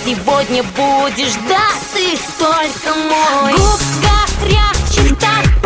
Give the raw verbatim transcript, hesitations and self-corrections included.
сегодня будешь, да, ты только мой. Губка горячих так